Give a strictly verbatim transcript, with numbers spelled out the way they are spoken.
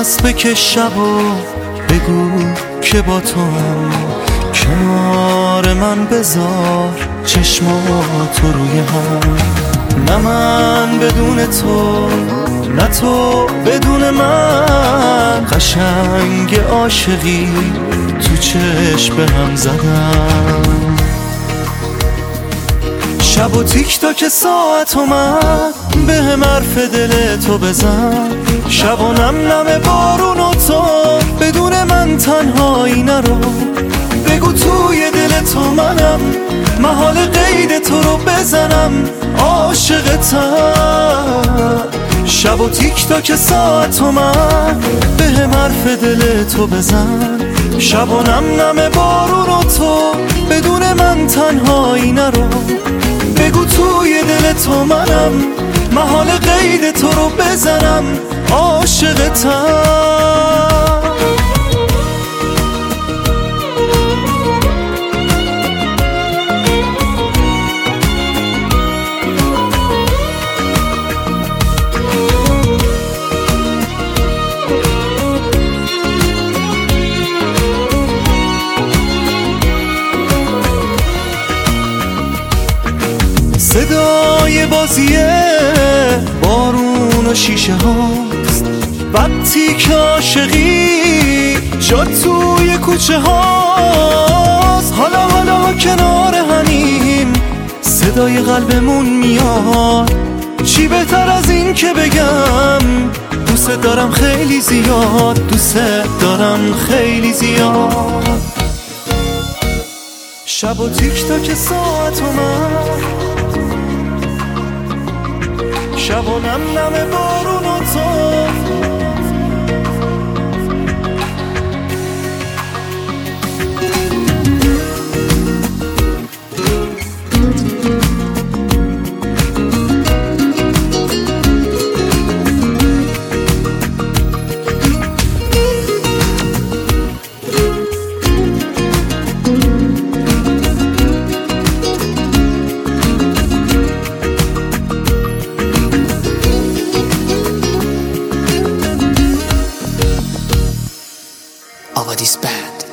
دست بکش شب و بگو که با تو کنار من بذار چشماتو روی هم. نه من بدون تو، نه تو بدون من، قشنگ عاشقی تو چشم به هم زدم. شب و تیک تاک ساعت اومد به هم حرف دل تو بزن. شب و نم نم بارون و تو بدون من تنهایی نرو. بگو توی دل تو منم، محال قید تو رو بزنم، عاشقتم. شب و تیک تاک ساعت اومد به هم حرف دل تو بزن. شب و نم نم بارون و تو بدون من تنهایی نرو. بگو توی دل تو منم، محال قید تو رو بزنم، عاشقتم. صدای بازیه بارون و شیشه هاست وقتی که عاشقی جا توی کوچه هاست. حالا حالا کنار همیم صدای قلبمون میاد. چی بهتر از این که بگم دوست دارم خیلی زیاد، دوست دارم خیلی زیاد. شب و تیک تاک ساعت اومد، شب و نم نم بارون و تو. Avadis Band.